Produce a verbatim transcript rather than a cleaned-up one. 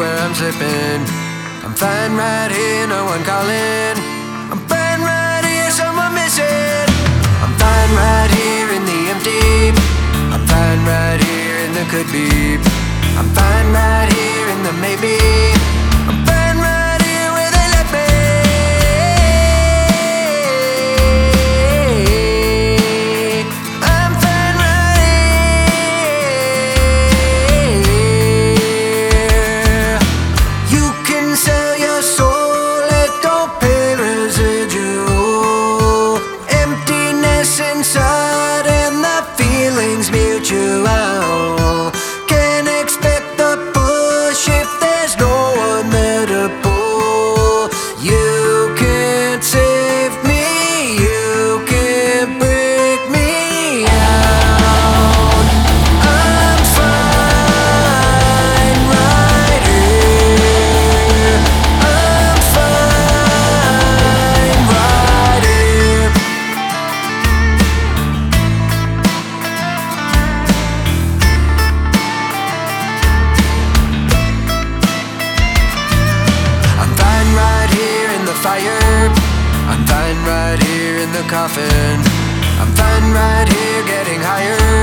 where I'm slipping. I'm fine right here, no one calling. I'm fine right here, someone missing. I'm fine right here in the empty. I'm fine right here in the could be. I'm fine right here in the maybe. I'm fine right here where they let me. I'm fine right here. You can sell your soul, it don't pay residual. Emptiness inside and the feelings mutual. Can't expect the push if there's no one there to pull. You can't save me, you can't break me out. I'm fine right here. I'm fine right here. I'm fine right here in the fire. I'm fine right here in the coffin. I'm fine right here getting higher.